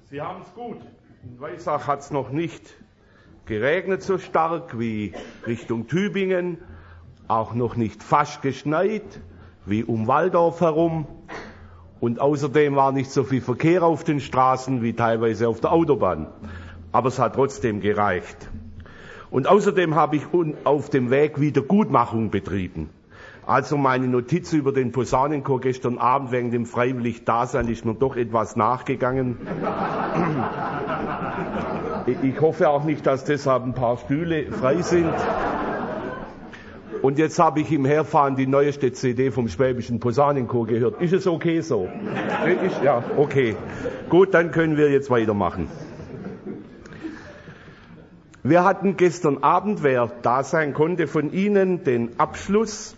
Sie haben es gut. In Weissach hat es noch nicht geregnet so stark wie Richtung Tübingen, auch noch nicht fast geschneit wie um Walldorf herum. Und außerdem war nicht so viel Verkehr auf den Straßen wie teilweise auf der Autobahn. Aber es hat trotzdem gereicht. Und außerdem habe ich auf dem Weg Wiedergutmachung betrieben. Also meine Notiz über den Posaunenchor gestern Abend wegen dem Freiwillig-Dasein ist mir doch etwas nachgegangen. Ich hoffe auch nicht, dass deshalb ein paar Stühle frei sind. Und jetzt habe ich im Herfahren die neueste CD vom Schwäbischen Posaunenchor gehört. Ist es okay so? Ja, okay. Gut, dann können wir jetzt weitermachen. Wir hatten gestern Abend, wer da sein konnte von Ihnen, den Abschluss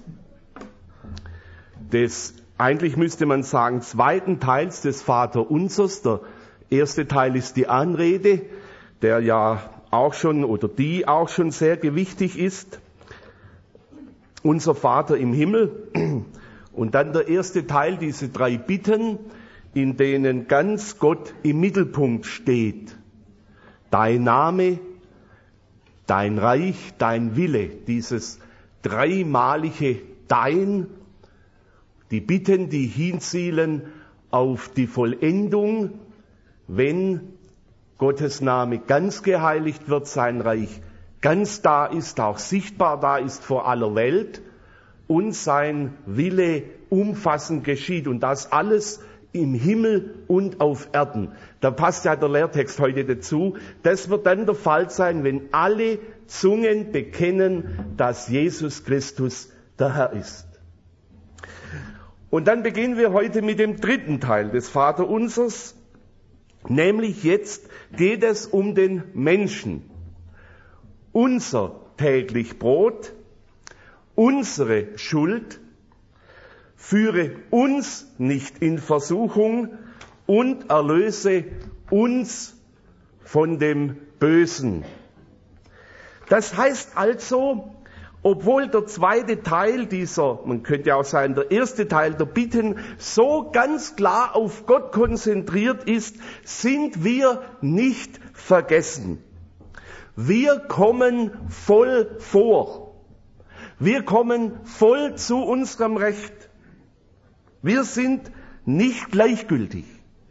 des, eigentlich müsste man sagen, zweiten Teils des Vaterunsers. Der erste Teil ist die Anrede, der ja auch schon oder die auch schon sehr gewichtig ist. Unser Vater im Himmel. Und dann der erste Teil, diese 3 Bitten, in denen ganz Gott im Mittelpunkt steht. Dein Name, dein Reich, dein Wille, dieses dreimalige Dein, die Bitten, die hinzielen auf die Vollendung, wenn Gottes Name ganz geheiligt wird, sein Reich ganz da ist, auch sichtbar da ist vor aller Welt und sein Wille umfassend geschieht und das alles im Himmel und auf Erden. Da passt ja der Lehrtext heute dazu. Das wird dann der Fall sein, wenn alle Zungen bekennen, dass Jesus Christus der Herr ist. Und dann beginnen wir heute mit dem dritten Teil des Vaterunsers, nämlich jetzt geht es um den Menschen. Unser täglich Brot, unsere Schuld, führe uns nicht in Versuchung und erlöse uns von dem Bösen. Das heißt also, obwohl der zweite Teil dieser, man könnte auch sagen, der erste Teil der Bitten so ganz klar auf Gott konzentriert ist, sind wir nicht vergessen. Wir kommen voll vor. Wir kommen voll zu unserem Recht. Wir sind nicht gleichgültig.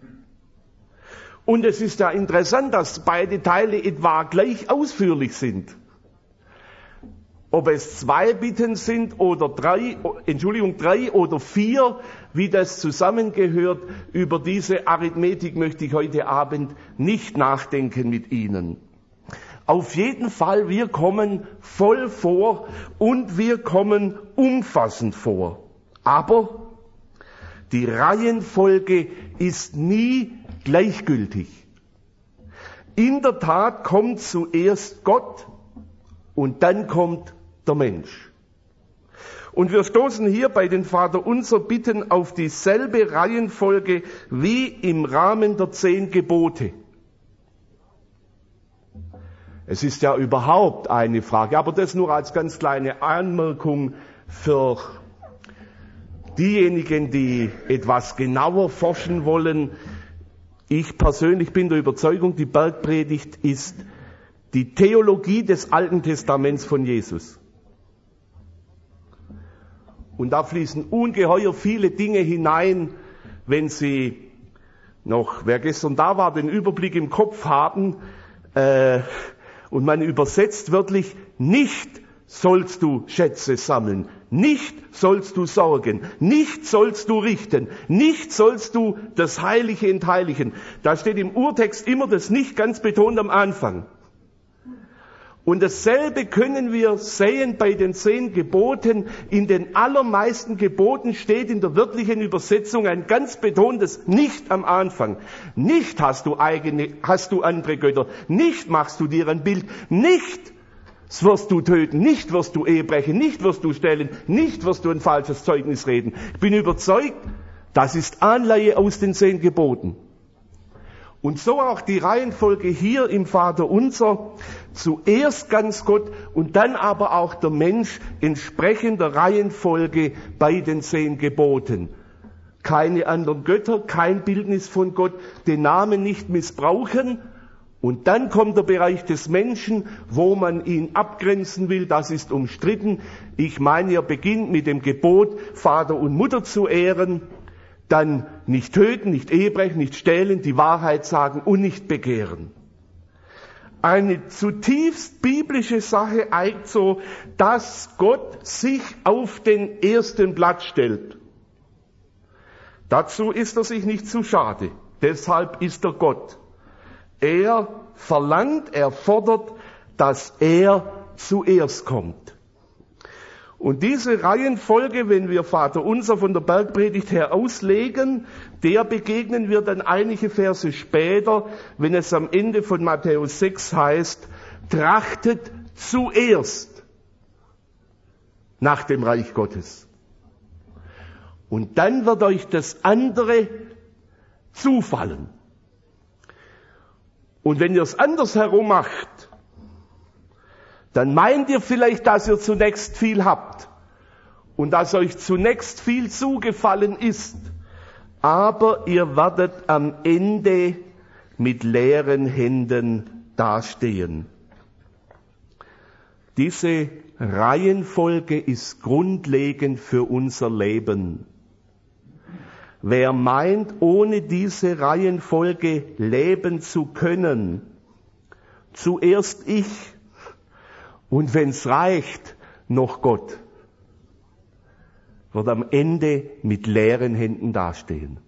Und es ist ja interessant, dass beide Teile etwa gleich ausführlich sind. Ob es 2 Bitten sind oder 3 oder 4, wie das zusammengehört, über diese Arithmetik möchte ich heute Abend nicht nachdenken mit Ihnen. Auf jeden Fall, wir kommen voll vor und wir kommen umfassend vor. Aber die Reihenfolge ist nie gleichgültig. In der Tat kommt zuerst Gott und dann kommt der Mensch. Und wir stoßen hier bei den Vaterunser Bitten auf dieselbe Reihenfolge wie im Rahmen der 10 Gebote. Es ist ja überhaupt eine Frage, aber das nur als ganz kleine Anmerkung für diejenigen, die etwas genauer forschen wollen. Ich persönlich bin der Überzeugung, die Bergpredigt ist die Theologie des Alten Testaments von Jesus. Und da fließen ungeheuer viele Dinge hinein, wenn Sie noch, wer gestern da war, den Überblick im Kopf haben, und man übersetzt wörtlich, nicht sollst du Schätze sammeln, nicht sollst du sorgen, nicht sollst du richten, nicht sollst du das Heilige entheiligen. Da steht im Urtext immer das nicht ganz betont am Anfang. Und dasselbe können wir sehen bei den 10 Geboten. In den allermeisten Geboten steht in der wörtlichen Übersetzung ein ganz betontes Nicht am Anfang. Nicht hast du andere Götter, nicht machst du dir ein Bild, nicht wirst du töten, nicht wirst du Ehe brechen, nicht wirst du stehlen, nicht wirst du ein falsches Zeugnis reden. Ich bin überzeugt, das ist Anleihe aus den 10 Geboten. Und so auch die Reihenfolge hier im Vaterunser, zuerst ganz Gott und dann aber auch der Mensch entsprechend der Reihenfolge bei den 10 Geboten. keine anderen Götter, kein Bildnis von Gott, den Namen nicht missbrauchen. Und dann kommt der Bereich des Menschen, wo man ihn abgrenzen will, das ist umstritten. Ich meine, er beginnt mit dem Gebot, Vater und Mutter zu ehren, dann nicht töten, nicht ehebrechen, nicht stehlen, die Wahrheit sagen und nicht begehren. Eine zutiefst biblische Sache eigentlich so, dass Gott sich auf den ersten Platz stellt. Dazu ist er sich nicht zu schade. Deshalb ist er Gott. Er verlangt, er fordert, dass er zuerst kommt. Und diese Reihenfolge, wenn wir Vater Unser von der Bergpredigt her auslegen, der begegnen wir dann einige Verse später, wenn es am Ende von Matthäus 6 heißt, trachtet zuerst nach dem Reich Gottes. Und dann wird euch das andere zufallen. Und wenn ihr es andersherum macht, dann meint ihr vielleicht, dass ihr zunächst viel habt und dass euch zunächst viel zugefallen ist, aber ihr werdet am Ende mit leeren Händen dastehen. Diese Reihenfolge ist grundlegend für unser Leben. Wer meint, ohne diese Reihenfolge leben zu können, zuerst ich und wenn's reicht, noch Gott, wird am Ende mit leeren Händen dastehen.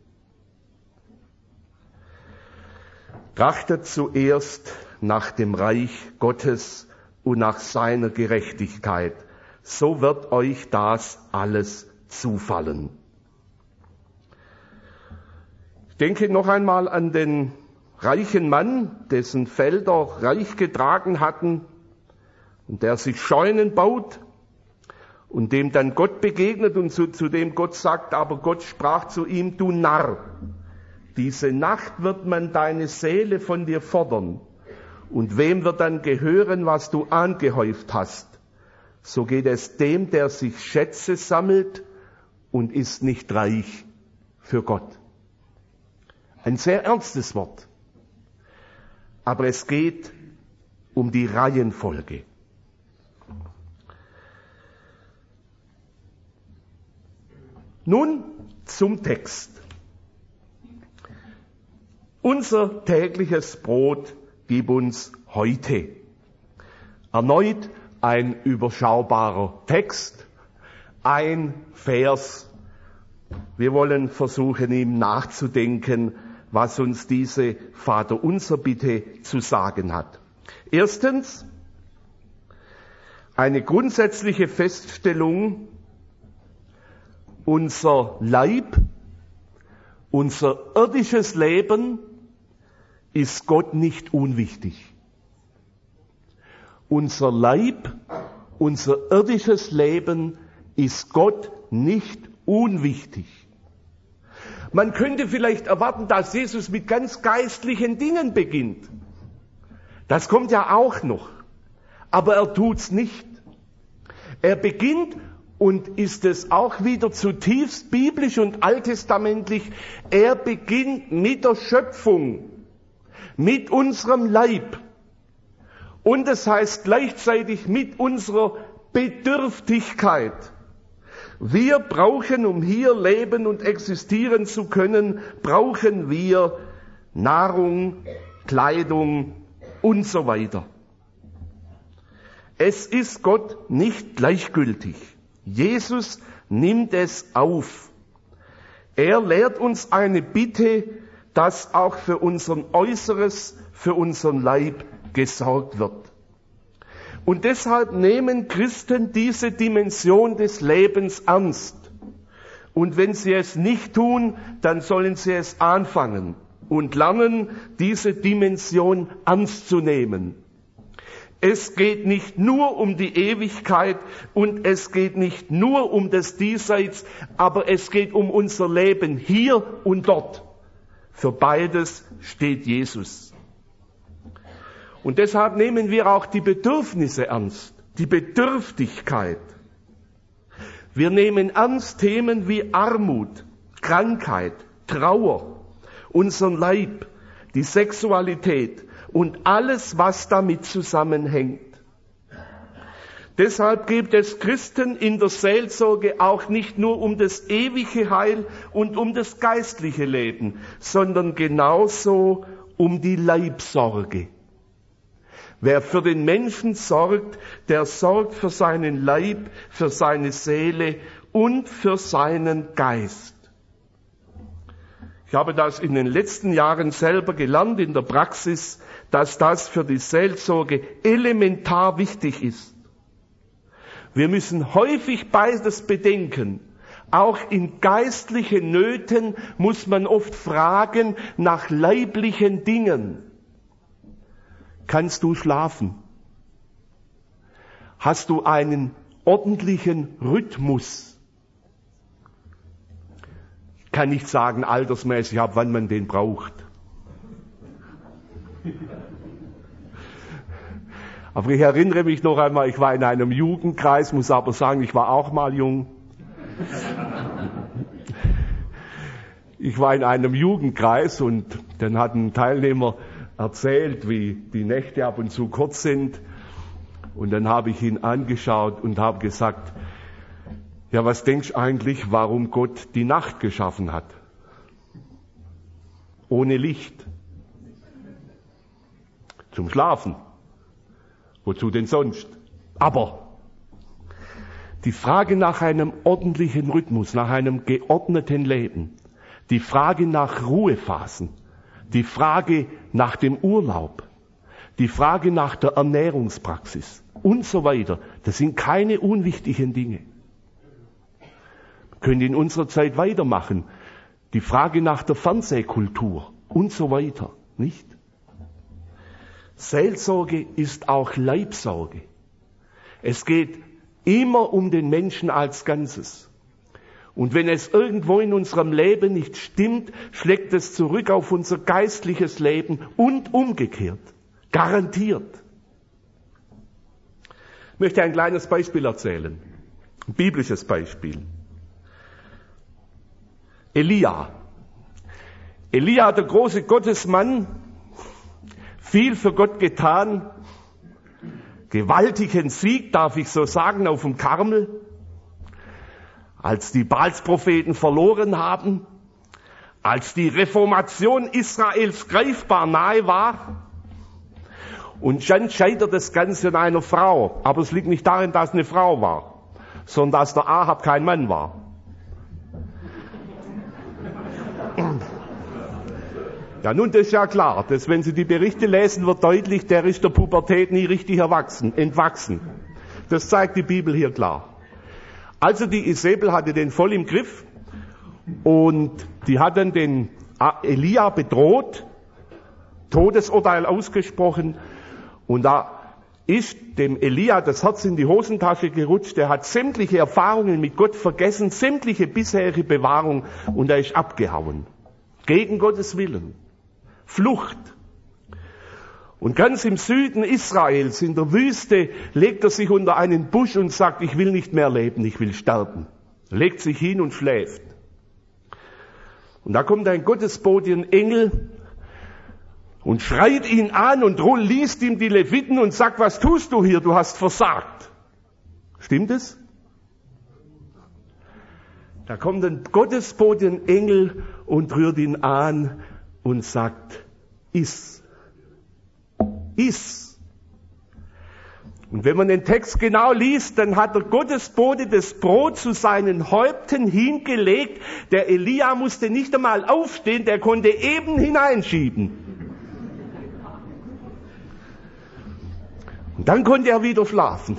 Trachtet zuerst nach dem Reich Gottes und nach seiner Gerechtigkeit, so wird euch das alles zufallen. Ich denke noch einmal an den reichen Mann, dessen Felder reich getragen hatten und der sich Scheunen baut und dem dann Gott begegnet und zu dem Gott sagt, aber Gott sprach zu ihm, du Narr, diese Nacht wird man deine Seele von dir fordern und wem wird dann gehören, was du angehäuft hast? So geht es dem, der sich Schätze sammelt und ist nicht reich für Gott. Ein sehr ernstes Wort. Aber es geht um die Reihenfolge. Nun zum Text. Unser tägliches Brot gib uns heute. Erneut ein überschaubarer Text, ein Vers. Wir wollen versuchen, ihm nachzudenken, was uns diese Vaterunser Bitte zu sagen hat. Erstens, eine grundsätzliche Feststellung, unser Leib, unser irdisches Leben ist Gott nicht unwichtig. Unser Leib, unser irdisches Leben ist Gott nicht unwichtig. Man könnte vielleicht erwarten, dass Jesus mit ganz geistlichen Dingen beginnt. Das kommt ja auch noch. Aber er tut's nicht. Er beginnt und ist es auch wieder zutiefst biblisch und alttestamentlich. Er beginnt mit der Schöpfung, mit unserem Leib. Und es heißt gleichzeitig mit unserer Bedürftigkeit. Wir brauchen, um hier leben und existieren zu können, brauchen wir Nahrung, Kleidung und so weiter. Es ist Gott nicht gleichgültig. Jesus nimmt es auf. Er lehrt uns eine Bitte, dass auch für unser Äußeres, für unseren Leib gesorgt wird. Und deshalb nehmen Christen diese Dimension des Lebens ernst. Und wenn sie es nicht tun, dann sollen sie es anfangen und lernen, diese Dimension ernst zu nehmen. Es geht nicht nur um die Ewigkeit und es geht nicht nur um das Diesseits, aber es geht um unser Leben hier und dort. Für beides steht Jesus. Und deshalb nehmen wir auch die Bedürfnisse ernst, die Bedürftigkeit. Wir nehmen ernst Themen wie Armut, Krankheit, Trauer, unseren Leib, die Sexualität und alles, was damit zusammenhängt. Deshalb geht es Christen in der Seelsorge auch nicht nur um das ewige Heil und um das geistliche Leben, sondern genauso um die Leibsorge. Wer für den Menschen sorgt, der sorgt für seinen Leib, für seine Seele und für seinen Geist. Ich habe das in den letzten Jahren selber gelernt in der Praxis, dass das für die Seelsorge elementar wichtig ist. Wir müssen häufig beides bedenken. Auch in geistlichen Nöten muss man oft fragen nach leiblichen Dingen. Kannst du schlafen? Hast du einen ordentlichen Rhythmus? Ich kann nicht sagen altersmäßig, ab wann man den braucht. Aber ich erinnere mich noch einmal, ich war in einem Jugendkreis, muss aber sagen, ich war auch mal jung. Ich war in einem Jugendkreis und dann hat ein Teilnehmer erzählt, wie die Nächte ab und zu kurz sind. Und dann habe ich ihn angeschaut und habe gesagt, ja, was denkst du eigentlich, warum Gott die Nacht geschaffen hat? Ohne Licht. Zum Schlafen. Wozu denn sonst? Aber die Frage nach einem ordentlichen Rhythmus, nach einem geordneten Leben, die Frage nach Ruhephasen, die Frage nach dem Urlaub, die Frage nach der Ernährungspraxis und so weiter, das sind keine unwichtigen Dinge. Wir können in unserer Zeit weitermachen. Die Frage nach der Fernsehkultur und so weiter, nicht? Seelsorge ist auch Leibsorge. Es geht immer um den Menschen als Ganzes. Und wenn es irgendwo in unserem Leben nicht stimmt, schlägt es zurück auf unser geistliches Leben und umgekehrt. Garantiert. Ich möchte ein kleines Beispiel erzählen. Ein biblisches Beispiel. Elia, der große Gottesmann, viel für Gott getan, gewaltigen Sieg, darf ich so sagen, auf dem Karmel, als die Baalspropheten verloren haben, als die Reformation Israels greifbar nahe war. Und dann scheitert das Ganze an einer Frau. Aber es liegt nicht darin, dass eine Frau war, sondern dass der Ahab kein Mann war. Ja, nun, das ist ja klar, dass wenn Sie die Berichte lesen, wird deutlich, der ist der Pubertät nie richtig entwachsen. Das zeigt die Bibel hier klar. Also die Isabel hatte den voll im Griff und die hat dann den Elia bedroht, Todesurteil ausgesprochen und da ist dem Elia das Herz in die Hosentasche gerutscht, er hat sämtliche Erfahrungen mit Gott vergessen, sämtliche bisherige Bewahrung und er ist abgehauen. Gegen Gottes Willen. Flucht. Und ganz im Süden Israels, in der Wüste, legt er sich unter einen Busch und sagt, ich will nicht mehr leben, ich will sterben. Legt sich hin und schläft. Und da kommt ein Gottesbote, ein Engel, und schreit ihn an und liest ihm die Leviten und sagt, was tust du hier, du hast versagt. Stimmt es? Da kommt ein Gottesbote, ein Engel und rührt ihn an und sagt, iss. Iss. Und wenn man den Text genau liest, dann hat der Gottesbote das Brot zu seinen Häupten hingelegt. Der Elia musste nicht einmal aufstehen, der konnte eben hineinschieben. Und dann konnte er wieder schlafen.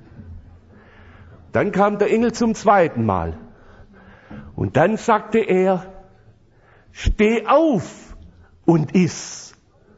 Dann kam der Engel zum zweiten Mal. Und dann sagte er, steh auf und iss.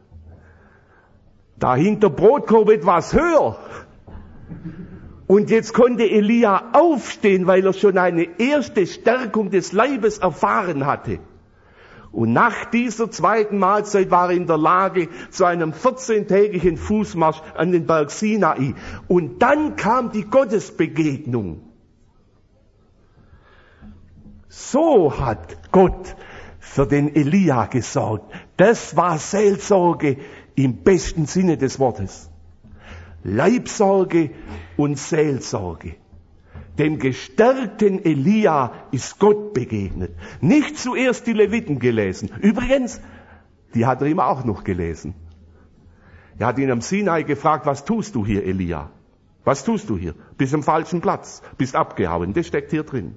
Da hing der Brotkorb etwas höher. Und jetzt konnte Elia aufstehen, weil er schon eine erste Stärkung des Leibes erfahren hatte. Und nach dieser zweiten Mahlzeit war er in der Lage zu einem 14-tägigen Fußmarsch an den Berg Sinai. Und dann kam die Gottesbegegnung. So hat Gott für den Elia gesorgt. Das war Seelsorge im besten Sinne des Wortes. Leibsorge und Seelsorge. Dem gestärkten Elia ist Gott begegnet. Nicht zuerst die Leviten gelesen. Übrigens, die hat er ihm auch noch gelesen. Er hat ihn am Sinai gefragt, was tust du hier, Elia? Was tust du hier? Bist am falschen Platz, bist abgehauen. Das steckt hier drin.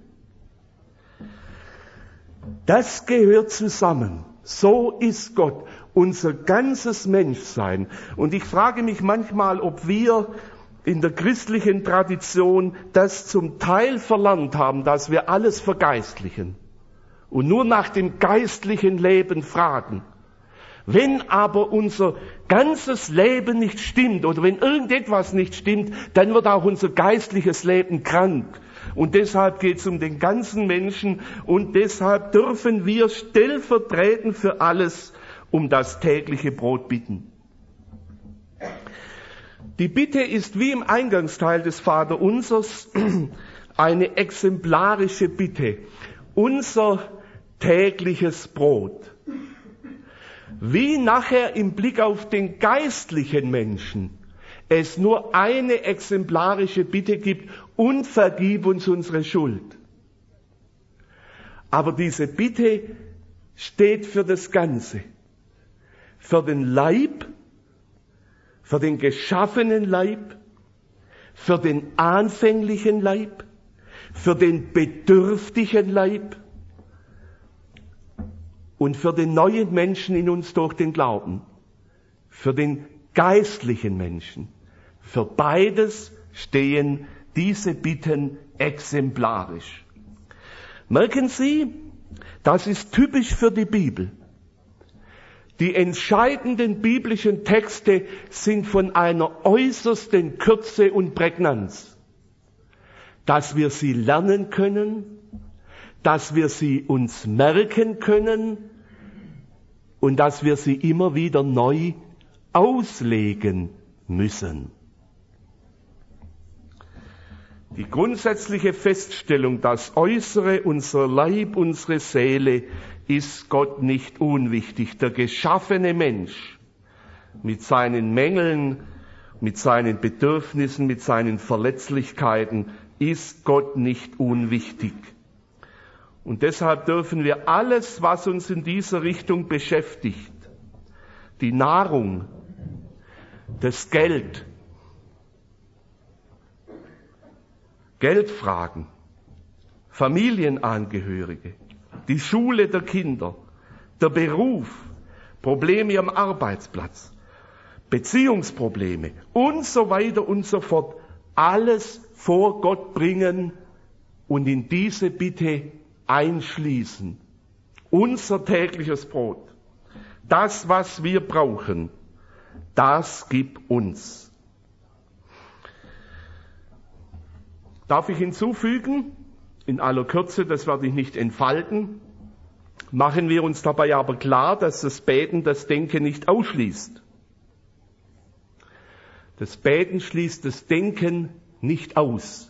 Das gehört zusammen. So ist Gott, unser ganzes Menschsein. Und ich frage mich manchmal, ob wir in der christlichen Tradition das zum Teil verlernt haben, dass wir alles vergeistlichen und nur nach dem geistlichen Leben fragen. Wenn aber unser ganzes Leben nicht stimmt oder wenn irgendetwas nicht stimmt, dann wird auch unser geistliches Leben krank. Und deshalb geht es um den ganzen Menschen und deshalb dürfen wir stellvertretend für alles um das tägliche Brot bitten. Die Bitte ist wie im Eingangsteil des Vaterunsers eine exemplarische Bitte. Unser tägliches Brot. Wie nachher im Blick auf den geistlichen Menschen es nur eine exemplarische Bitte gibt: und vergib uns unsere Schuld. Aber diese Bitte steht für das Ganze. Für den Leib, für den geschaffenen Leib, für den anfänglichen Leib, für den bedürftigen Leib und für den neuen Menschen in uns durch den Glauben, für den geistlichen Menschen. Für beides stehen diese Bitten exemplarisch. Merken Sie, das ist typisch für die Bibel. Die entscheidenden biblischen Texte sind von einer äußersten Kürze und Prägnanz. Dass wir sie lernen können, dass wir sie uns merken können und dass wir sie immer wieder neu auslegen müssen. Die grundsätzliche Feststellung, das Äußere, unser Leib, unsere Seele, ist Gott nicht unwichtig. Der geschaffene Mensch mit seinen Mängeln, mit seinen Bedürfnissen, mit seinen Verletzlichkeiten ist Gott nicht unwichtig. Und deshalb dürfen wir alles, was uns in dieser Richtung beschäftigt, die Nahrung, das Geld, Geldfragen, Familienangehörige, die Schule der Kinder, der Beruf, Probleme am Arbeitsplatz, Beziehungsprobleme und so weiter und so fort, alles vor Gott bringen und in diese Bitte einschließen. Unser tägliches Brot, das, was wir brauchen, das gib uns. Darf ich hinzufügen, in aller Kürze, das werde ich nicht entfalten, machen wir uns dabei aber klar, dass das Beten das Denken nicht ausschließt. Das Beten schließt das Denken nicht aus.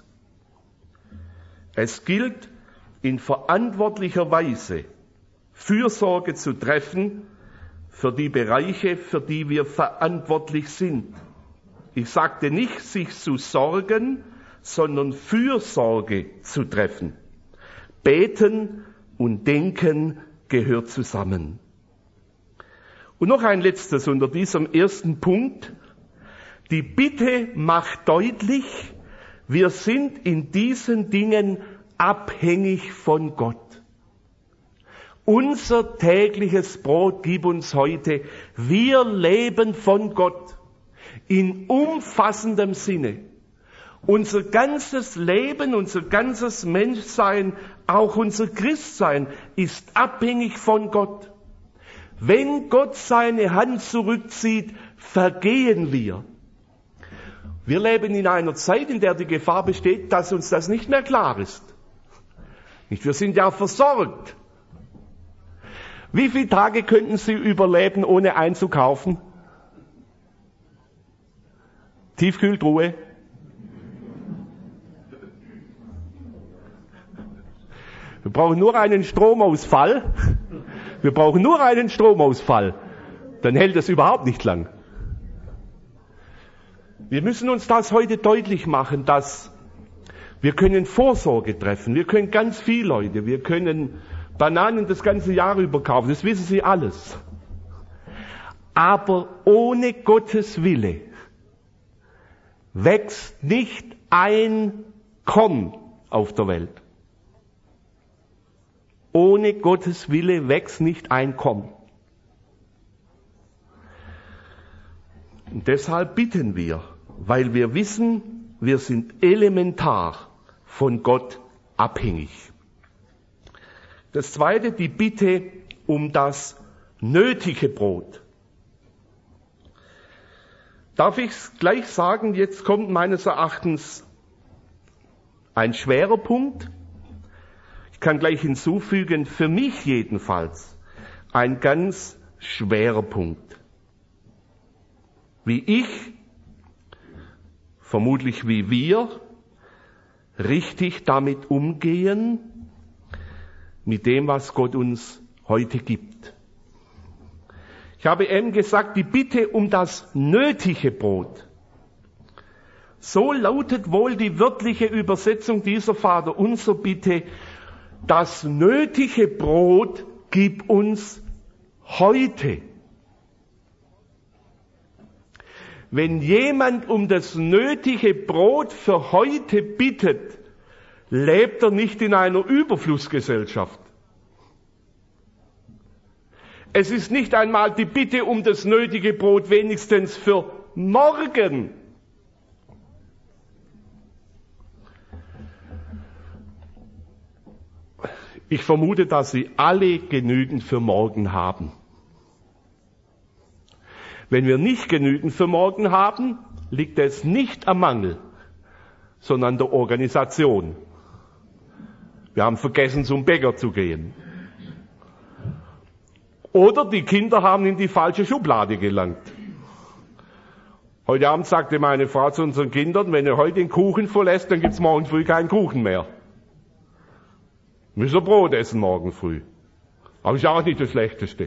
Es gilt, in verantwortlicher Weise Fürsorge zu treffen für die Bereiche, für die wir verantwortlich sind. Ich sagte nicht, sich zu sorgen, sondern Fürsorge zu treffen. Beten und Denken gehört zusammen. Und noch ein letztes unter diesem ersten Punkt. Die Bitte macht deutlich, wir sind in diesen Dingen abhängig von Gott. Unser tägliches Brot gib uns heute. Wir leben von Gott in umfassendem Sinne. Unser ganzes Leben, unser ganzes Menschsein, auch unser Christsein ist abhängig von Gott. Wenn Gott seine Hand zurückzieht, vergehen wir. Wir leben in einer Zeit, in der die Gefahr besteht, dass uns das nicht mehr klar ist. Wir sind ja versorgt. Wie viele Tage könnten Sie überleben, ohne einzukaufen? Tiefkühltruhe? Wir brauchen nur einen Stromausfall. Wir brauchen nur einen Stromausfall. Dann hält es überhaupt nicht lang. Wir müssen uns das heute deutlich machen, dass wir können Vorsorge treffen. Wir können ganz viel, Leute. Wir können Bananen das ganze Jahr über kaufen. Das wissen Sie alles. Aber ohne Gottes Wille wächst nicht ein Korn auf der Welt. Ohne Gottes Wille wächst nicht ein Korn. Und deshalb bitten wir, weil wir wissen, wir sind elementar von Gott abhängig. Das Zweite, die Bitte um das nötige Brot. Darf ich gleich sagen, jetzt kommt meines Erachtens ein schwerer Punkt. Ich kann gleich hinzufügen, für mich jedenfalls ein ganz schwerer Punkt. Wie ich, vermutlich wie wir, richtig damit umgehen, mit dem, was Gott uns heute gibt. Ich habe eben gesagt, die Bitte um das nötige Brot. So lautet wohl die wörtliche Übersetzung dieser Vaterunser Bitte: Das nötige Brot gib uns heute. Wenn jemand um das nötige Brot für heute bittet, lebt er nicht in einer Überflussgesellschaft. Es ist nicht einmal die Bitte um das nötige Brot wenigstens für morgen. Ich vermute, dass Sie alle genügend für morgen haben. Wenn wir nicht genügend für morgen haben, liegt es nicht am Mangel, sondern an der Organisation. Wir haben vergessen, zum Bäcker zu gehen. Oder die Kinder haben in die falsche Schublade gelangt. Heute Abend sagte meine Frau zu unseren Kindern, wenn ihr heute den Kuchen verlässt, dann gibt's morgen früh keinen Kuchen mehr. Müsst ihr Brot essen morgen früh. Aber ist auch nicht das Schlechteste.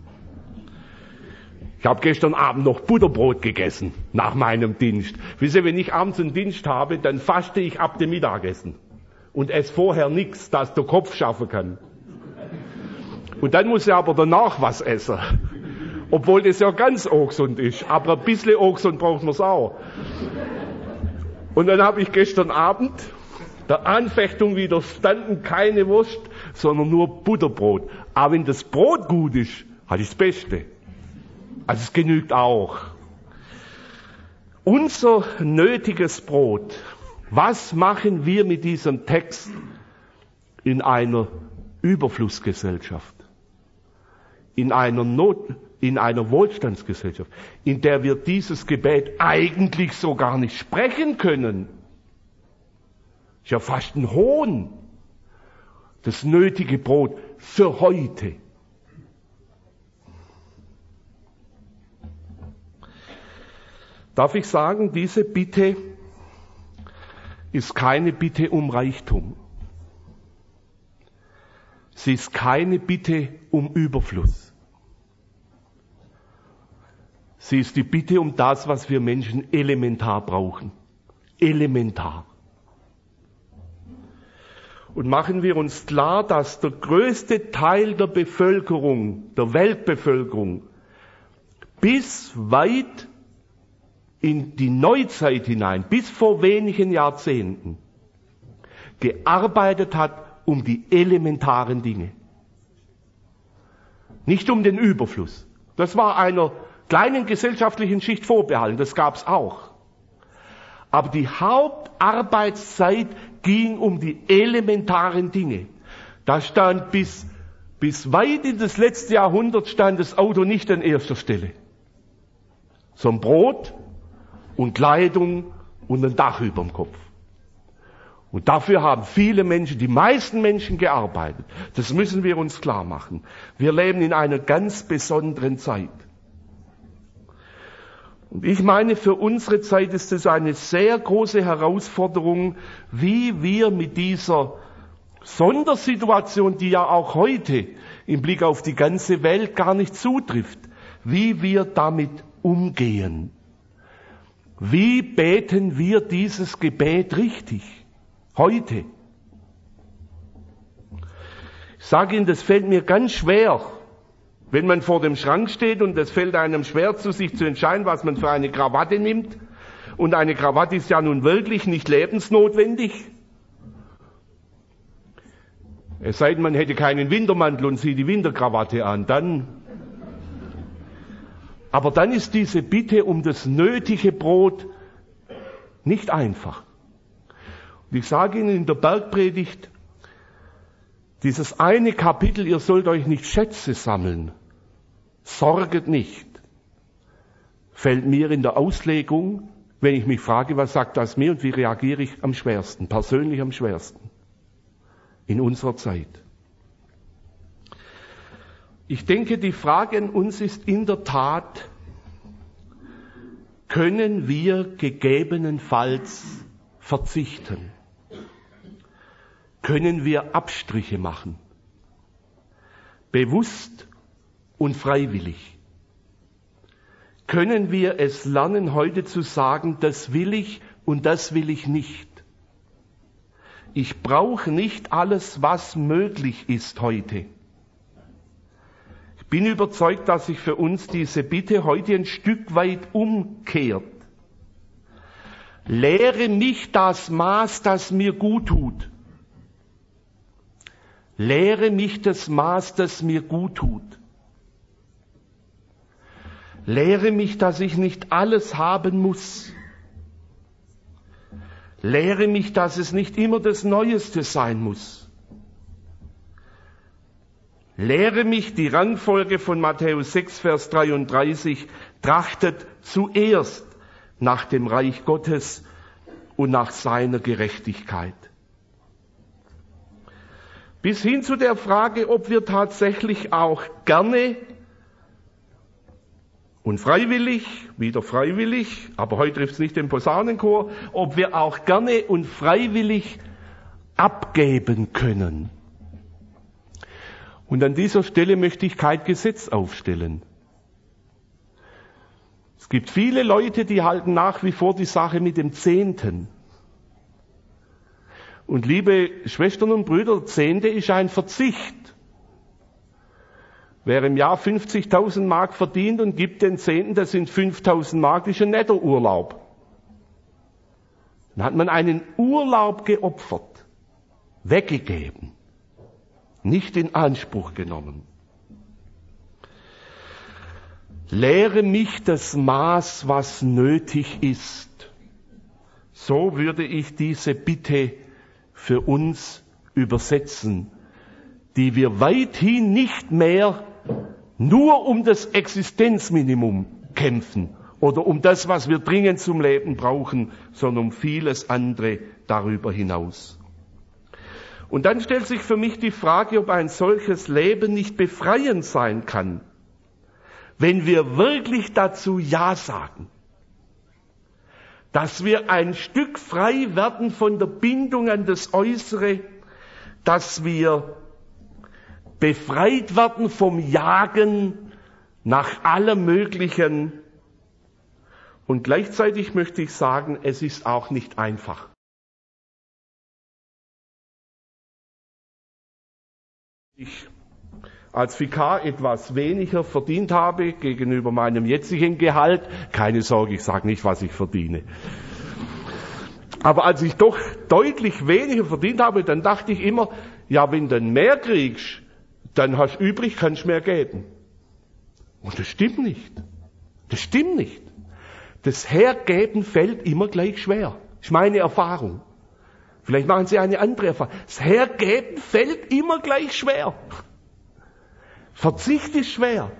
Ich habe gestern Abend noch Butterbrot gegessen, nach meinem Dienst. Wisst ihr, wenn ich abends einen Dienst habe, dann faste ich ab dem Mittagessen. Und esse vorher nichts, dass der Kopf schaffen kann. Und dann muss ich aber danach was essen. Obwohl das ja ganz ungesund ist. Aber ein bisschen ungesund braucht man es auch. Und dann habe ich gestern Abend der Anfechtung widerstanden, keine Wurst, sondern nur Butterbrot. Aber wenn das Brot gut ist, hat ich das Beste. Also es genügt auch. Unser nötiges Brot. Was machen wir mit diesem Text in einer Überflussgesellschaft? In einer Wohlstandsgesellschaft, in der wir dieses Gebet eigentlich so gar nicht sprechen können. Ist ja fast ein Hohn. Das nötige Brot für heute. Darf ich sagen, diese Bitte ist keine Bitte um Reichtum. Sie ist keine Bitte um Überfluss. Sie ist die Bitte um das, was wir Menschen elementar brauchen. Elementar. Und machen wir uns klar, dass der größte Teil der Bevölkerung, der Weltbevölkerung, bis weit in die Neuzeit hinein, bis vor wenigen Jahrzehnten, gearbeitet hat um die elementaren Dinge. Nicht um den Überfluss. Das war einer kleinen gesellschaftlichen Schicht vorbehalten, das gab's auch. Aber die Hauptarbeitszeit ging um die elementaren Dinge. Da stand bis weit in das letzte Jahrhundert stand das Auto nicht an erster Stelle, sondern Brot und Kleidung und ein Dach über dem Kopf. Und dafür haben viele Menschen, die meisten Menschen gearbeitet. Das müssen wir uns klar machen. Wir leben in einer ganz besonderen Zeit. Und ich meine, für unsere Zeit ist es eine sehr große Herausforderung, wie wir mit dieser Sondersituation, die ja auch heute im Blick auf die ganze Welt gar nicht zutrifft, wie wir damit umgehen. Wie beten wir dieses Gebet richtig? Heute. Ich sage Ihnen, das fällt mir ganz schwer, wenn man vor dem Schrank steht und es fällt einem schwer, sich zu entscheiden, was man für eine Krawatte nimmt. Und eine Krawatte ist ja nun wirklich nicht lebensnotwendig. Es sei denn, man hätte keinen Wintermantel und zieht die Winterkrawatte an, dann. Aber dann ist diese Bitte um das nötige Brot nicht einfach. Und ich sage Ihnen in der Bergpredigt, dieses eine Kapitel, ihr sollt euch nicht Schätze sammeln, sorget nicht, fällt mir in der Auslegung, wenn ich mich frage, was sagt das mir und wie reagiere ich am schwersten, persönlich am schwersten in unserer Zeit. Ich denke, die Frage an uns ist in der Tat, können wir gegebenenfalls verzichten? Können wir Abstriche machen? Bewusst und freiwillig. Können wir es lernen, heute zu sagen, das will ich und das will ich nicht? Ich brauche nicht alles, was möglich ist heute. Ich bin überzeugt, dass sich für uns diese Bitte heute ein Stück weit umkehrt. Lehre mich das Maß, das mir gut tut. Lehre mich das Maß, das mir gut tut. Lehre mich, dass ich nicht alles haben muss. Lehre mich, dass es nicht immer das Neueste sein muss. Lehre mich die Rangfolge von Matthäus 6, Vers 33, trachtet zuerst nach dem Reich Gottes und nach seiner Gerechtigkeit. Bis hin zu der Frage, ob wir tatsächlich auch gerne und freiwillig, wieder freiwillig, aber heute trifft es nicht den Posaunenchor, ob wir auch gerne und freiwillig abgeben können. Und an dieser Stelle möchte ich kein Gesetz aufstellen. Es gibt viele Leute, die halten nach wie vor die Sache mit dem Zehnten. Und liebe Schwestern und Brüder, Zehnte ist ein Verzicht. Wer im Jahr 50.000 Mark verdient und gibt den Zehnten, das sind 5.000 Mark, das ist ein netter Urlaub. Dann hat man einen Urlaub geopfert, weggegeben, nicht in Anspruch genommen. Lehre mich das Maß, was nötig ist. So würde ich diese Bitte für uns übersetzen, die wir weithin nicht mehr nur um das Existenzminimum kämpfen oder um das, was wir dringend zum Leben brauchen, sondern um vieles andere darüber hinaus. Und dann stellt sich für mich die Frage, ob ein solches Leben nicht befreiend sein kann, wenn wir wirklich dazu Ja sagen, dass wir ein Stück frei werden von der Bindung an das Äußere, dass wir befreit werden vom Jagen nach allem Möglichen. Und gleichzeitig möchte ich sagen, es ist auch nicht einfach. Ich als Vikar etwas weniger verdient habe gegenüber meinem jetzigen Gehalt. Keine Sorge, ich sage nicht, was ich verdiene. Aber als ich doch deutlich weniger verdient habe, dann dachte ich immer, ja, wenn du mehr kriegst, dann hast du übrig, kannst du mehr geben. Und das stimmt nicht. Das stimmt nicht. Das Hergeben fällt immer gleich schwer. Das ist meine Erfahrung. Vielleicht machen Sie eine andere Erfahrung. Das Hergeben fällt immer gleich schwer. Verzicht ist schwer.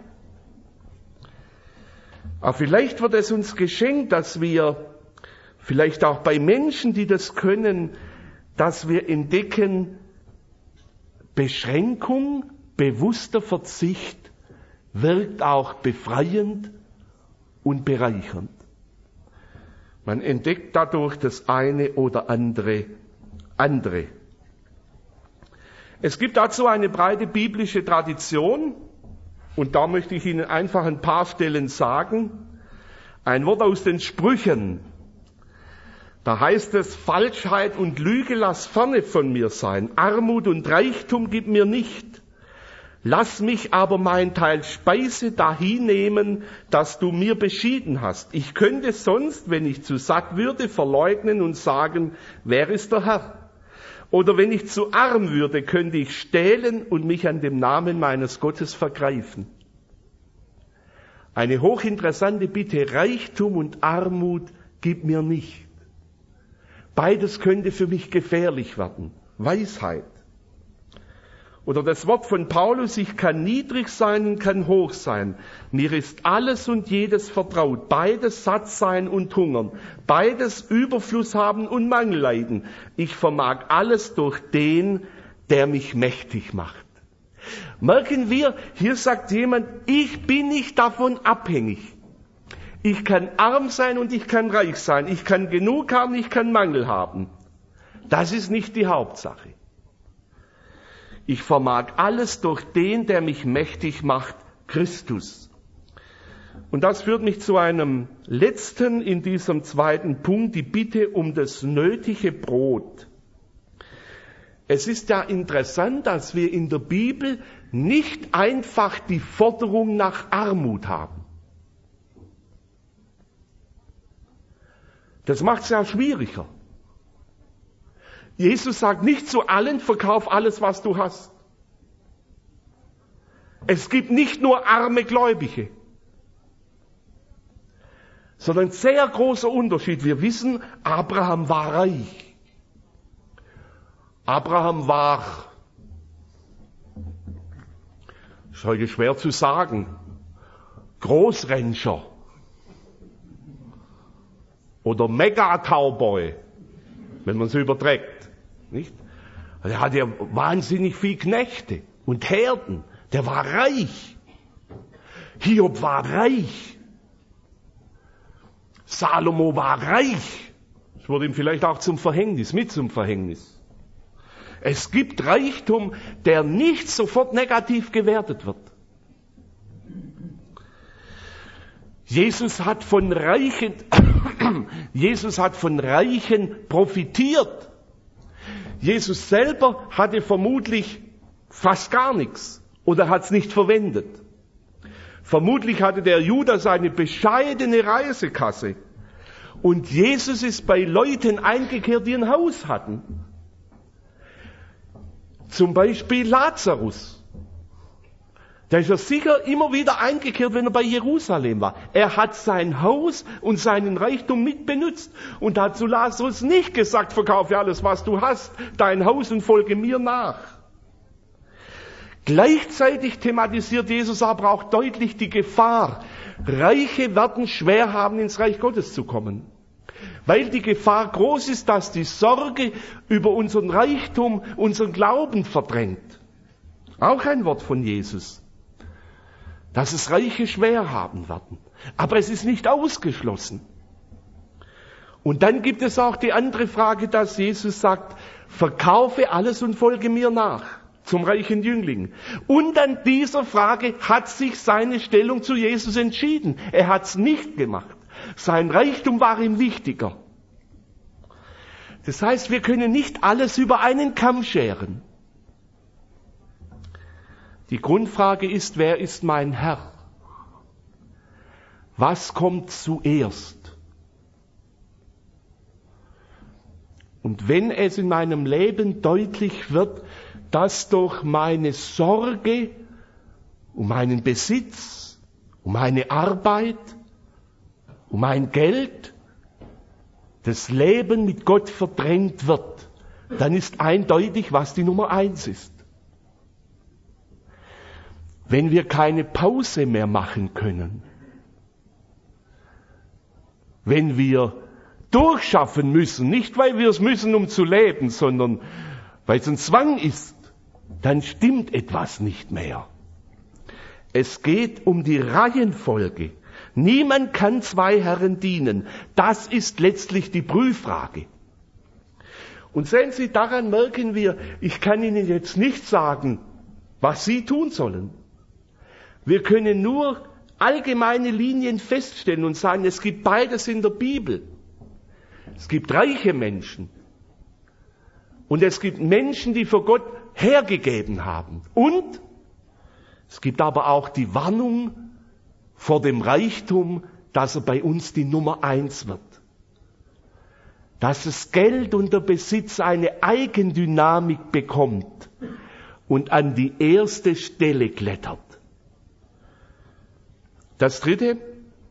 Aber vielleicht wird es uns geschenkt, dass wir, vielleicht auch bei Menschen, die das können, dass wir entdecken, Beschränkung, bewusster Verzicht wirkt auch befreiend und bereichernd. Man entdeckt dadurch das eine oder andere. Es gibt dazu eine breite biblische Tradition und da möchte ich Ihnen einfach ein paar Stellen sagen. Ein Wort aus den Sprüchen. Da heißt es, Falschheit und Lüge lass ferne von mir sein, Armut und Reichtum gib mir nicht. Lass mich aber mein Teil Speise dahin nehmen, das du mir beschieden hast. Ich könnte sonst, wenn ich zu satt würde, verleugnen und sagen, wer ist der Herr? Oder wenn ich zu arm würde, könnte ich stehlen und mich an dem Namen meines Gottes vergreifen. Eine hochinteressante Bitte, Reichtum und Armut gib mir nicht. Beides könnte für mich gefährlich werden. Weisheit. Oder das Wort von Paulus, ich kann niedrig sein und kann hoch sein. Mir ist alles und jedes vertraut. Beides satt sein und hungern. Beides Überfluss haben und Mangel leiden. Ich vermag alles durch den, der mich mächtig macht. Merken wir, hier sagt jemand, ich bin nicht davon abhängig. Ich kann arm sein und ich kann reich sein. Ich kann genug haben, ich kann Mangel haben. Das ist nicht die Hauptsache. Ich vermag alles durch den, der mich mächtig macht, Christus. Und das führt mich zu einem letzten in diesem zweiten Punkt, die Bitte um das nötige Brot. Es ist ja interessant, dass wir in der Bibel nicht einfach die Forderung nach Armut haben. Das macht es ja schwieriger. Jesus sagt nicht zu allen, verkauf alles, was du hast. Es gibt nicht nur arme Gläubige, sondern sehr großer Unterschied. Wir wissen, Abraham war reich. Abraham war, ist heute schwer zu sagen, Großrancher oder Mega-Cowboy, wenn man es überträgt, nicht? Er hatte ja wahnsinnig viel Knechte und Herden. Der war reich. Hiob war reich. Salomo war reich. Das wurde ihm vielleicht auch zum Verhängnis, mit zum Verhängnis. Es gibt Reichtum, der nicht sofort negativ gewertet wird. Jesus hat von Reichen profitiert. Jesus selber hatte vermutlich fast gar nichts oder hat es nicht verwendet. Vermutlich hatte der Judas eine bescheidene Reisekasse und Jesus ist bei Leuten eingekehrt, die ein Haus hatten. Zum Beispiel Lazarus. Der ist ja sicher immer wieder eingekehrt, wenn er bei Jerusalem war. Er hat sein Haus und seinen Reichtum mitbenutzt und hat zu Lazarus nicht gesagt, verkaufe alles, was du hast, dein Haus und folge mir nach. Gleichzeitig thematisiert Jesus aber auch deutlich die Gefahr. Reiche werden schwer haben, ins Reich Gottes zu kommen. Weil die Gefahr groß ist, dass die Sorge über unseren Reichtum unseren Glauben verdrängt. Auch ein Wort von Jesus. Dass es Reiche schwer haben werden. Aber es ist nicht ausgeschlossen. Und dann gibt es auch die andere Frage, dass Jesus sagt, verkaufe alles und folge mir nach. Zum reichen Jüngling. Und an dieser Frage hat sich seine Stellung zu Jesus entschieden. Er hat es nicht gemacht. Sein Reichtum war ihm wichtiger. Das heißt, wir können nicht alles über einen Kamm scheren. Die Grundfrage ist, wer ist mein Herr? Was kommt zuerst? Und wenn es in meinem Leben deutlich wird, dass durch meine Sorge um meinen Besitz, um meine Arbeit, um mein Geld, das Leben mit Gott verdrängt wird, dann ist eindeutig, was die Nummer 1 ist. Wenn wir keine Pause mehr machen können, wenn wir durchschaffen müssen, nicht weil wir es müssen, um zu leben, sondern weil es ein Zwang ist, dann stimmt etwas nicht mehr. Es geht um die Reihenfolge. Niemand kann 2 Herren dienen. Das ist letztlich die Prüffrage. Und sehen Sie, daran merken wir, ich kann Ihnen jetzt nicht sagen, was Sie tun sollen. Wir können nur allgemeine Linien feststellen und sagen, es gibt beides in der Bibel. Es gibt reiche Menschen und es gibt Menschen, die für Gott hergegeben haben. Und es gibt aber auch die Warnung vor dem Reichtum, dass er bei uns die Nummer 1 wird. Dass das Geld und der Besitz eine Eigendynamik bekommt und an die erste Stelle klettert. Das Dritte,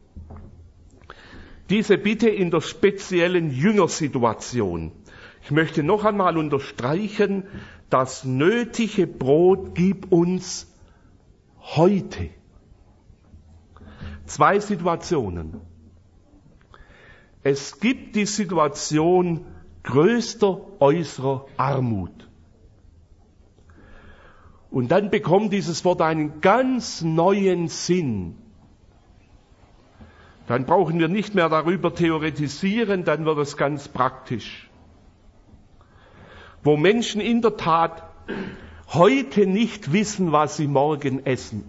diese Bitte in der speziellen Jüngersituation. Ich möchte noch einmal unterstreichen, das nötige Brot gib uns heute. 2 Situationen. Es gibt die Situation größter äußerer Armut. Und dann bekommt dieses Wort einen ganz neuen Sinn. Dann brauchen wir nicht mehr darüber theoretisieren, dann wird es ganz praktisch. Wo Menschen in der Tat heute nicht wissen, was sie morgen essen.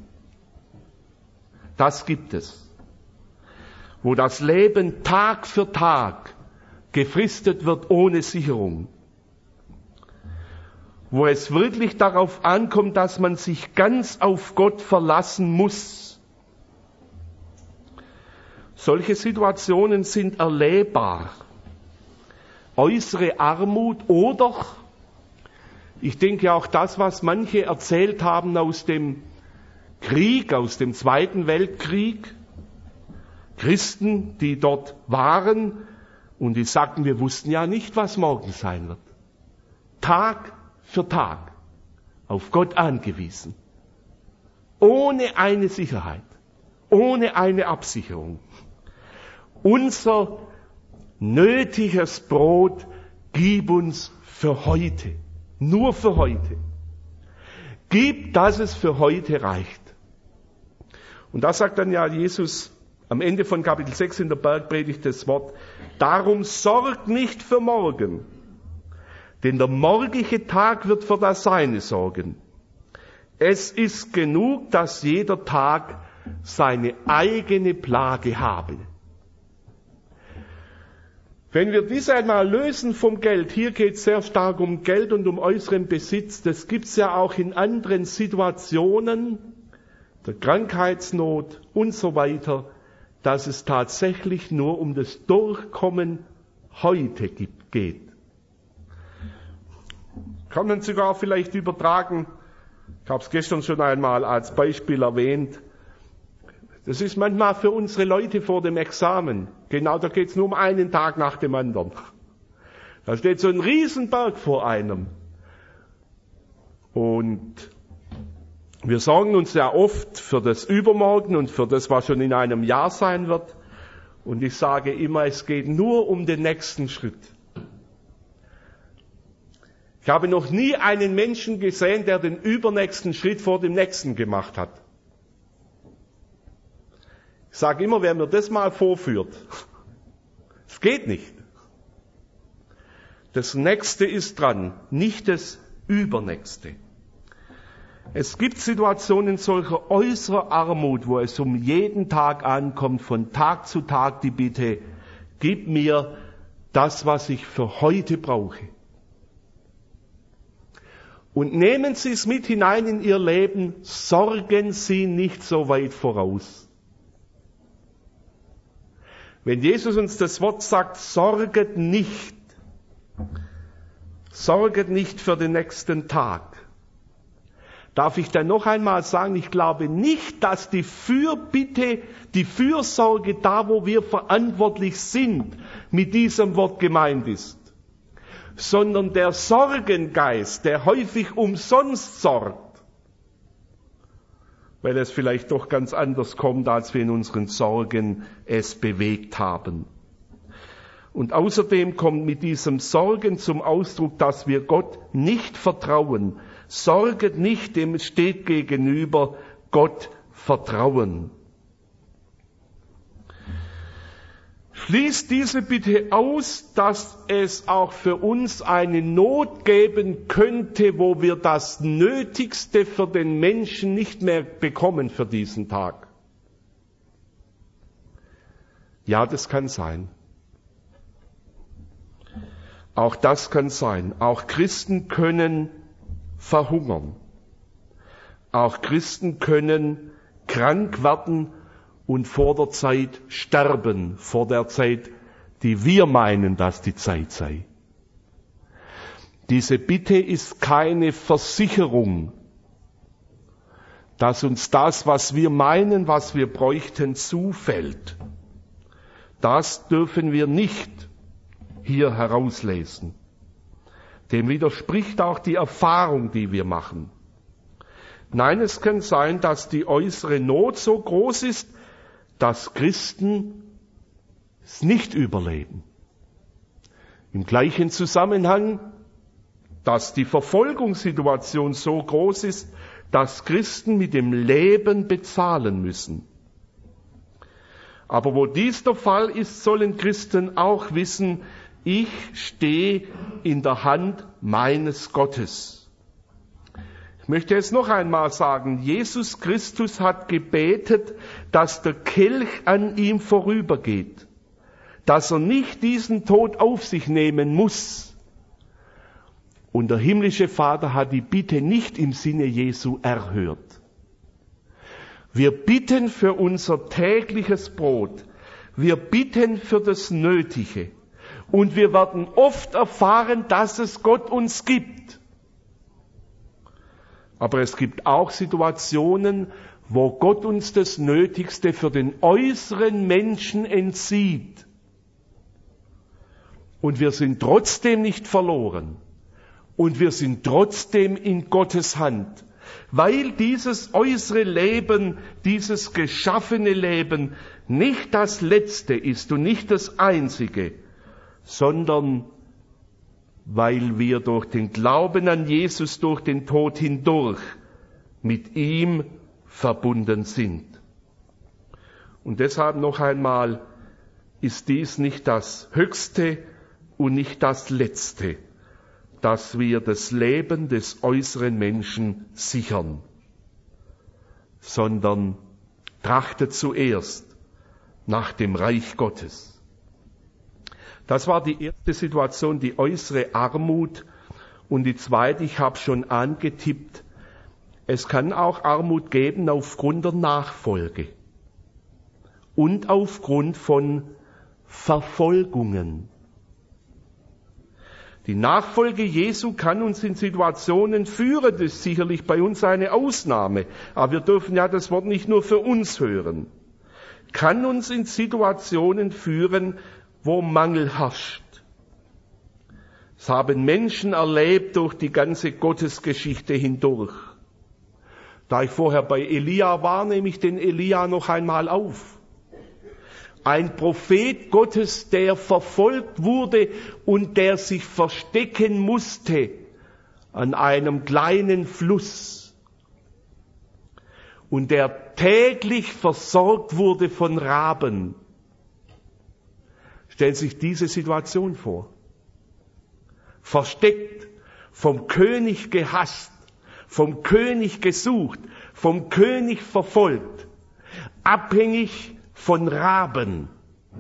Das gibt es. Wo das Leben Tag für Tag gefristet wird ohne Sicherung. Wo es wirklich darauf ankommt, dass man sich ganz auf Gott verlassen muss. Solche Situationen sind erlebbar. Äußere Armut oder, ich denke auch das, was manche erzählt haben aus dem Krieg, aus dem Zweiten Weltkrieg, Christen, die dort waren und die sagten, wir wussten ja nicht, was morgen sein wird. Tag für Tag auf Gott angewiesen. Ohne eine Sicherheit, ohne eine Absicherung. Unser nötiges Brot gib uns für heute, nur für heute. Gib, dass es für heute reicht. Und da sagt dann ja Jesus am Ende von Kapitel 6 in der Bergpredigt das Wort, darum sorgt nicht für morgen, denn der morgige Tag wird für das Seine sorgen. Es ist genug, dass jeder Tag seine eigene Plage habe. Wenn wir dies einmal lösen vom Geld, hier geht es sehr stark um Geld und um äußeren Besitz, das gibt es ja auch in anderen Situationen, der Krankheitsnot und so weiter, dass es tatsächlich nur um das Durchkommen heute geht. Kann man sogar vielleicht übertragen, ich habe es gestern schon einmal als Beispiel erwähnt, das ist manchmal für unsere Leute vor dem Examen. Genau, da geht es nur um einen Tag nach dem anderen. Da steht so ein Riesenberg vor einem. Und wir sorgen uns ja oft für das Übermorgen und für das, was schon in einem Jahr sein wird. Und ich sage immer, es geht nur um den nächsten Schritt. Ich habe noch nie einen Menschen gesehen, der den übernächsten Schritt vor dem nächsten gemacht hat. Ich sage immer, wer mir das mal vorführt, es geht nicht. Das Nächste ist dran, nicht das Übernächste. Es gibt Situationen solcher äußerer Armut, wo es um jeden Tag ankommt, von Tag zu Tag die Bitte, gib mir das, was ich für heute brauche. Und nehmen Sie es mit hinein in Ihr Leben, sorgen Sie nicht so weit voraus. Wenn Jesus uns das Wort sagt, sorget nicht für den nächsten Tag, darf ich dann noch einmal sagen, ich glaube nicht, dass die Fürbitte, die Fürsorge da, wo wir verantwortlich sind, mit diesem Wort gemeint ist, sondern der Sorgengeist, der häufig umsonst sorgt, weil es vielleicht doch ganz anders kommt, als wir in unseren Sorgen es bewegt haben. Und außerdem kommt mit diesem Sorgen zum Ausdruck, dass wir Gott nicht vertrauen. Sorget nicht, dem steht gegenüber Gott vertrauen. Schließt diese Bitte aus, dass es auch für uns eine Not geben könnte, wo wir das Nötigste für den Menschen nicht mehr bekommen für diesen Tag? Ja, das kann sein. Auch das kann sein. Auch Christen können verhungern. Auch Christen können krank werden und vor der Zeit sterben, vor der Zeit, die wir meinen, dass die Zeit sei. Diese Bitte ist keine Versicherung, dass uns das, was wir meinen, was wir bräuchten, zufällt. Das dürfen wir nicht hier herauslesen. Dem widerspricht auch die Erfahrung, die wir machen. Nein, es kann sein, dass die äußere Not so groß ist, dass Christen es nicht überleben. Im gleichen Zusammenhang, dass die Verfolgungssituation so groß ist, dass Christen mit dem Leben bezahlen müssen. Aber wo dies der Fall ist, sollen Christen auch wissen, ich stehe in der Hand meines Gottes. Ich möchte es noch einmal sagen, Jesus Christus hat gebetet, dass der Kelch an ihm vorübergeht, dass er nicht diesen Tod auf sich nehmen muss. Und der himmlische Vater hat die Bitte nicht im Sinne Jesu erhört. Wir bitten für unser tägliches Brot, wir bitten für das Nötige und wir werden oft erfahren, dass es Gott uns gibt. Aber es gibt auch Situationen, wo Gott uns das Nötigste für den äußeren Menschen entzieht. Und wir sind trotzdem nicht verloren. Und wir sind trotzdem in Gottes Hand. Weil dieses äußere Leben, dieses geschaffene Leben nicht das Letzte ist und nicht das Einzige, sondern weil wir durch den Glauben an Jesus, durch den Tod hindurch mit ihm verbunden sind. Und deshalb noch einmal, ist dies nicht das Höchste und nicht das Letzte, dass wir das Leben des äußeren Menschen sichern, sondern trachtet zuerst nach dem Reich Gottes. Das war die erste Situation, die äußere Armut. Und die zweite, ich habe schon angetippt, es kann auch Armut geben aufgrund der Nachfolge und aufgrund von Verfolgungen. Die Nachfolge Jesu kann uns in Situationen führen, das ist sicherlich bei uns eine Ausnahme, aber wir dürfen ja das Wort nicht nur für uns hören. Kann uns in Situationen führen, wo Mangel herrscht. Das haben Menschen erlebt durch die ganze Gottesgeschichte hindurch. Da ich vorher bei Elia war, nehme ich den Elia noch einmal auf. Ein Prophet Gottes, der verfolgt wurde und der sich verstecken musste an einem kleinen Fluss und der täglich versorgt wurde von Raben. Stellen Sie sich diese Situation vor. Versteckt, vom König gehasst, vom König gesucht, vom König verfolgt, abhängig von Raben.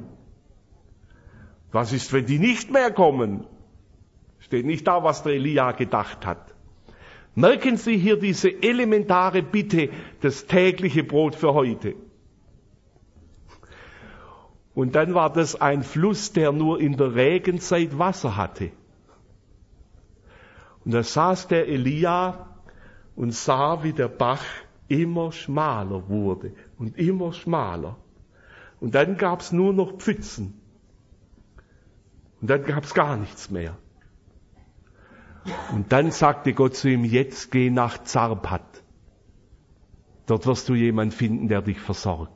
Was ist, wenn die nicht mehr kommen? Steht nicht da, was der Elia gedacht hat. Merken Sie hier diese elementare Bitte, das tägliche Brot für heute. Und dann war das ein Fluss, der nur in der Regenzeit Wasser hatte. Und da saß der Elia und sah, wie der Bach immer schmaler wurde und immer schmaler. Und dann gab's nur noch Pfützen. Und dann gab's gar nichts mehr. Und dann sagte Gott zu ihm, jetzt geh nach Zarpat. Dort wirst du jemanden finden, der dich versorgt.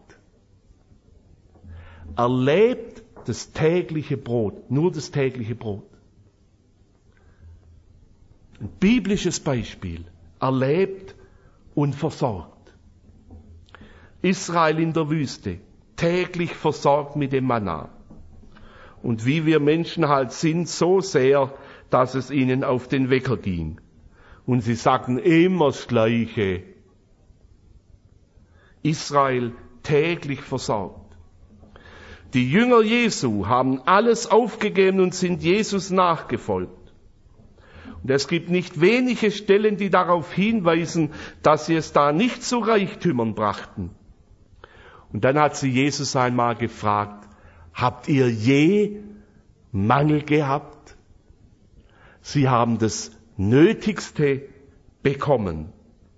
Erlebt das tägliche Brot, nur das tägliche Brot. Ein biblisches Beispiel, erlebt und versorgt. Israel in der Wüste, täglich versorgt mit dem Manna. Und wie wir Menschen halt sind, so sehr, dass es ihnen auf den Wecker ging. Und sie sagten immer das Gleiche. Israel täglich versorgt. Die Jünger Jesu haben alles aufgegeben und sind Jesus nachgefolgt. Und es gibt nicht wenige Stellen, die darauf hinweisen, dass sie es da nicht zu Reichtümern brachten. Und dann hat sie Jesus einmal gefragt, habt ihr je Mangel gehabt? Sie haben das Nötigste bekommen.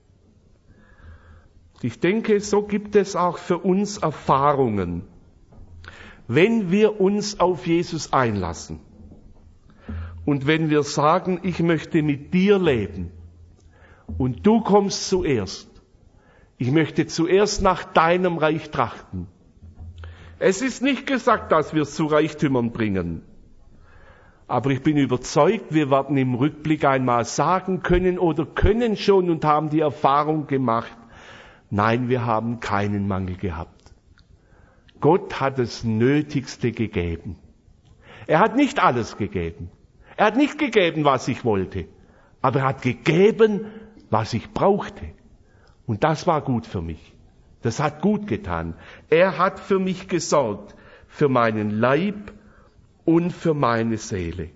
Ich denke, so gibt es auch für uns Erfahrungen. Wenn wir uns auf Jesus einlassen und wenn wir sagen, ich möchte mit dir leben und du kommst zuerst, ich möchte zuerst nach deinem Reich trachten. Es ist nicht gesagt, dass wir es zu Reichtümern bringen, aber ich bin überzeugt, wir werden im Rückblick einmal sagen können oder können schon und haben die Erfahrung gemacht, nein, wir haben keinen Mangel gehabt. Gott hat das Nötigste gegeben. Er hat nicht alles gegeben. Er hat nicht gegeben, was ich wollte. Aber er hat gegeben, was ich brauchte. Und das war gut für mich. Das hat gut getan. Er hat für mich gesorgt. Für meinen Leib und für meine Seele.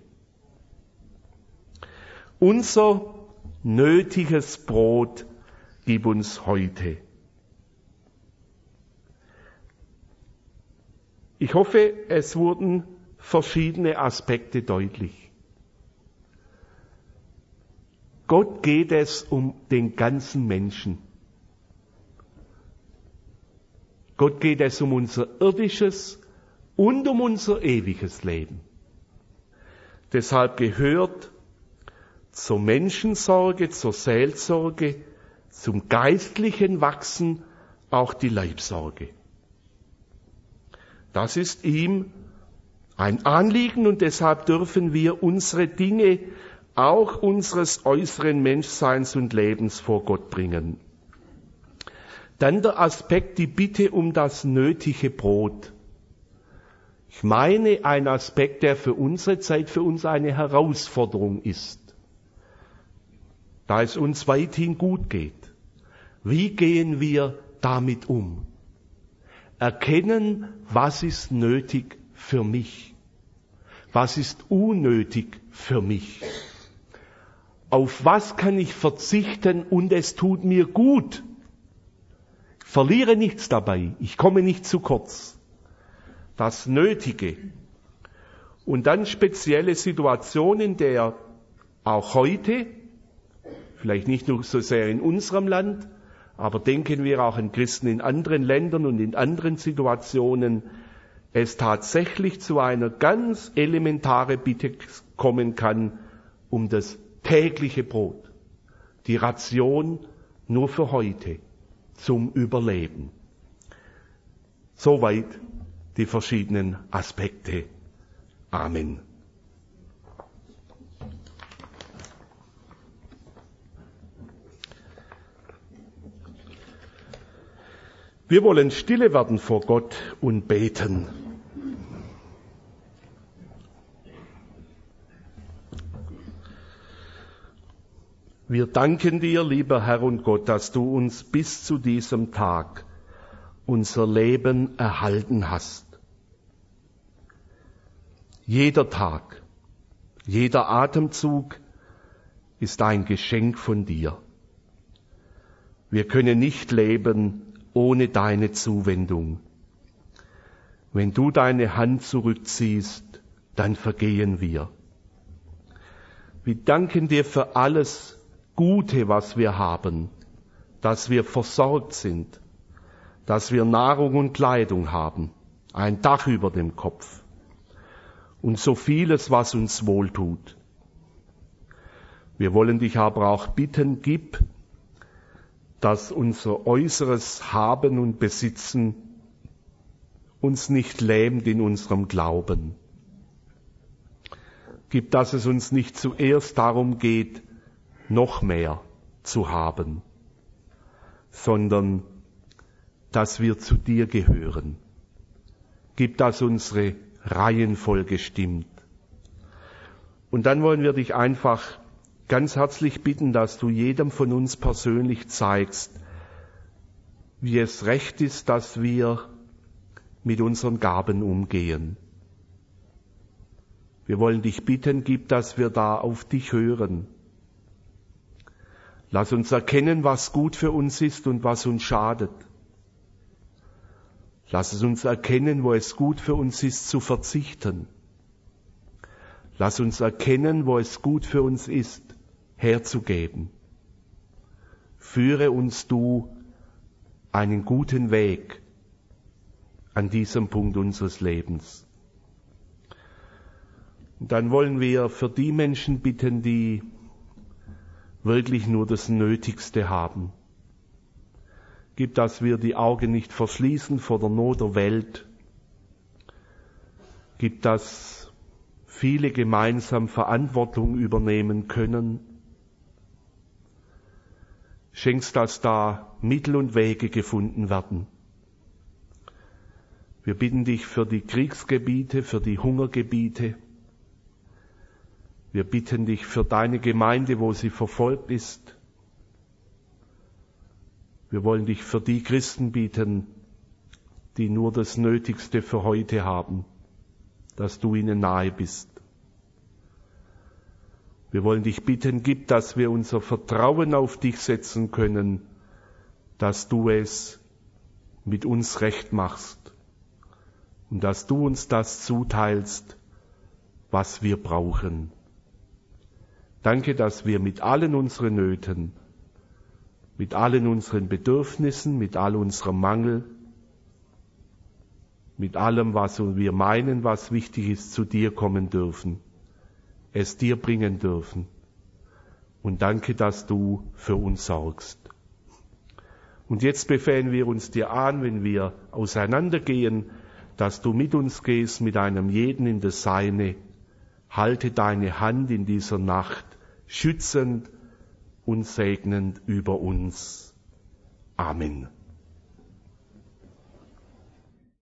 Unser nötiges Brot gib uns heute. Ich hoffe, es wurden verschiedene Aspekte deutlich. Gott geht es um den ganzen Menschen. Gott geht es um unser irdisches und um unser ewiges Leben. Deshalb gehört zur Menschensorge, zur Seelsorge, zum geistlichen Wachsen auch die Leibsorge. Das ist ihm ein Anliegen und deshalb dürfen wir unsere Dinge, auch unseres äußeren Menschseins und Lebens vor Gott bringen. Dann der Aspekt, die Bitte um das nötige Brot. Ich meine, ein Aspekt, der für unsere Zeit, für uns eine Herausforderung ist. Da es uns weithin gut geht. Wie gehen wir damit um? Erkennen, was ist nötig für mich? Was ist unnötig für mich? Auf was kann ich verzichten und es tut mir gut? Ich verliere nichts dabei. Ich komme nicht zu kurz. Das Nötige. Und dann spezielle Situationen, der auch heute, vielleicht nicht nur so sehr in unserem Land, aber denken wir auch an Christen in anderen Ländern und in anderen Situationen, es tatsächlich zu einer ganz elementaren Bitte kommen kann um das tägliche Brot. Die Ration nur für heute zum Überleben. Soweit die verschiedenen Aspekte. Amen. Wir wollen stille werden vor Gott und beten. Wir danken dir, lieber Herr und Gott, dass du uns bis zu diesem Tag unser Leben erhalten hast. Jeder Tag, jeder Atemzug ist ein Geschenk von dir. Wir können nicht leben ohne deine Zuwendung. Wenn du deine Hand zurückziehst, dann vergehen wir. Wir danken dir für alles Gute, was wir haben, dass wir versorgt sind, dass wir Nahrung und Kleidung haben, ein Dach über dem Kopf und so vieles, was uns wohltut. Wir wollen dich aber auch bitten, gib, dass unser äußeres Haben und Besitzen uns nicht lähmt in unserem Glauben. Gib, dass es uns nicht zuerst darum geht, noch mehr zu haben, sondern dass wir zu dir gehören. Gib, dass unsere Reihenfolge stimmt. Und dann wollen wir dich einfach ganz herzlich bitten, dass du jedem von uns persönlich zeigst, wie es recht ist, dass wir mit unseren Gaben umgehen. Wir wollen dich bitten, gib, dass wir da auf dich hören. Lass uns erkennen, was gut für uns ist und was uns schadet. Lass es uns erkennen, wo es gut für uns ist, zu verzichten. Lass uns erkennen, wo es gut für uns ist, herzugeben. Führe uns du einen guten Weg an diesem Punkt unseres Lebens. Und dann wollen wir für die Menschen bitten, die wirklich nur das Nötigste haben. Gib, dass wir die Augen nicht verschließen vor der Not der Welt. Gib, dass viele gemeinsam Verantwortung übernehmen können. Schenkst, dass da Mittel und Wege gefunden werden. Wir bitten dich für die Kriegsgebiete, für die Hungergebiete. Wir bitten dich für deine Gemeinde, wo sie verfolgt ist. Wir wollen dich für die Christen bitten, die nur das Nötigste für heute haben, dass du ihnen nahe bist. Wir wollen dich bitten, gib, dass wir unser Vertrauen auf dich setzen können, dass du es mit uns recht machst und dass du uns das zuteilst, was wir brauchen. Danke, dass wir mit allen unseren Nöten, mit allen unseren Bedürfnissen, mit all unserem Mangel, mit allem, was wir meinen, was wichtig ist, zu dir kommen dürfen, es dir bringen dürfen. Und danke, dass du für uns sorgst. Und jetzt befehlen wir uns dir an, wenn wir auseinandergehen, dass du mit uns gehst, mit einem jeden in das Seine. Halte deine Hand in dieser Nacht schützend und segnend über uns. Amen.